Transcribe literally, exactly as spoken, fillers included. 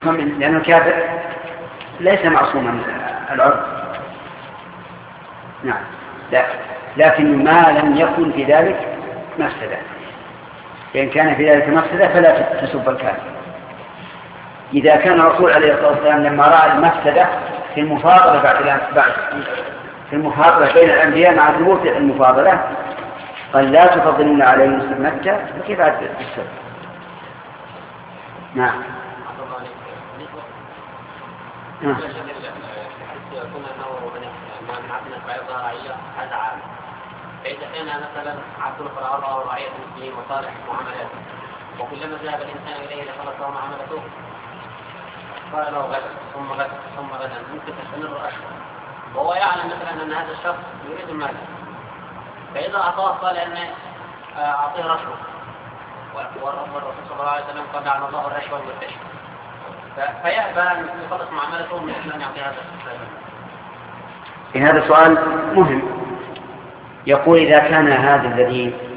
لأن الكافر ليس معصوما العرض. نعم، لا، لكن ما لم يكن في ذلك مفسدة. فإن كان في ذلك مفسدة فلا تسب الكافر. إذا كان الرسول عليه الصلاة والسلام لما رأى المفسدة في المفاضلة بعد في المفاضلة بين الأنبياء مع ثبوت المفاضلة قال لا تفضلون علي مسلم مكة، فكيف عاد السب؟ نعم. كنا نور من عبدنا بعضها رعية هذا عام. فإذا كان مثلا عبد القرار ورعية المسلمين وصالح معاملات، وكلما ذهب الإنسان إليه لخلصه معاملته قال له غدا ثم غدا ثم غدا ممكن تستمر أشهر، وهو يعلم مثلا أن هذا الشخص يريد المال، فإذا أعطاه قال أن أعطيه رشوة، والرسول صلى الله عليه وسلم قال عن الله الرشوة والرشوة، فيأبى أن يخلص معاملته مثل أن يعطي هذا الشخص. هذا سؤال مهم. يقول إذا كان هذا الذي